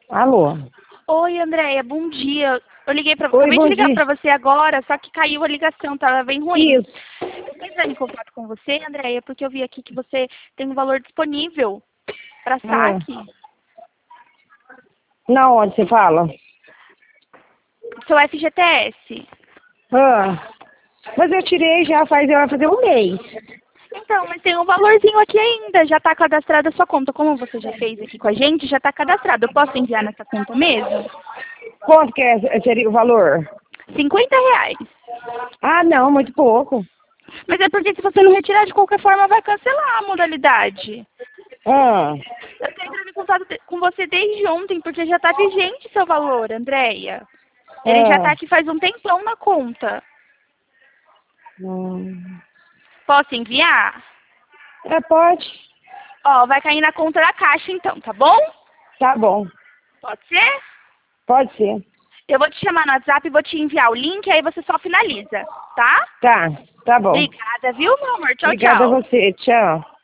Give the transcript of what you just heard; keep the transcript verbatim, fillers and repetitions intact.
Alô? Oi, Andréia, bom dia. Eu liguei pra você, Oi, acabei de bom ligar dia. pra você agora, só que caiu a ligação, tava bem ruim. Isso. Eu tô entrando em contato com você, Andréia, porque eu vi aqui que você tem um valor disponível para Ah. saque. Na onde você fala? Seu F G T S. Ah. Mas eu tirei já faz, vai fazer um mês. Então, mas tem um valorzinho aqui ainda, já tá cadastrada a sua conta. Como você já fez aqui com a gente, já tá cadastrado. Eu posso enviar nessa conta mesmo? Quanto que é, seria o valor? cinquenta reais. Ah, não, muito pouco. Mas é porque se você não retirar de qualquer forma, vai cancelar a modalidade. Ah. Eu tô entrando em contato de- com você desde ontem, porque já tá vigente seu valor, Andréia. Ele já tá Ah. aqui faz um tempão na conta. Hum. Posso enviar? É, pode. Ó, vai cair na conta da Caixa então, tá bom? Tá bom. Pode ser? Pode ser. Eu vou te chamar no WhatsApp e vou te enviar o link, aí você só finaliza, tá? Tá, tá bom. Obrigada, viu, meu amor? Tchau, Obrigada a tchau. você. Tchau.